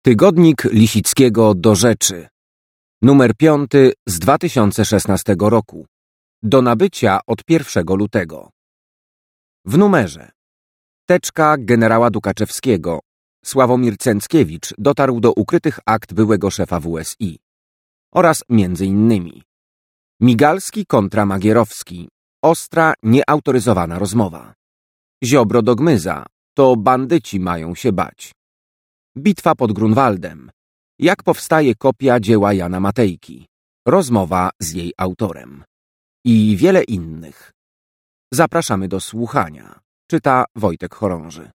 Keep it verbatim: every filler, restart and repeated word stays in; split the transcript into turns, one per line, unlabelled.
Tygodnik Lisickiego do rzeczy. Numer piąty z dwa tysiące szesnastego roku. Do nabycia od pierwszego lutego. W numerze. Teczka generała Dukaczewskiego. Sławomir Cęckiewicz dotarł do ukrytych akt byłego szefa W S I. Oraz między innymi Migalski kontra Magierowski. Ostra, nieautoryzowana rozmowa. Ziobro do Gmyza. To bandyci mają się bać. Bitwa pod Grunwaldem. Jak powstaje kopia dzieła Jana Matejki. Rozmowa z jej autorem. I wiele innych. Zapraszamy do słuchania. Czyta Wojtek Chorąży.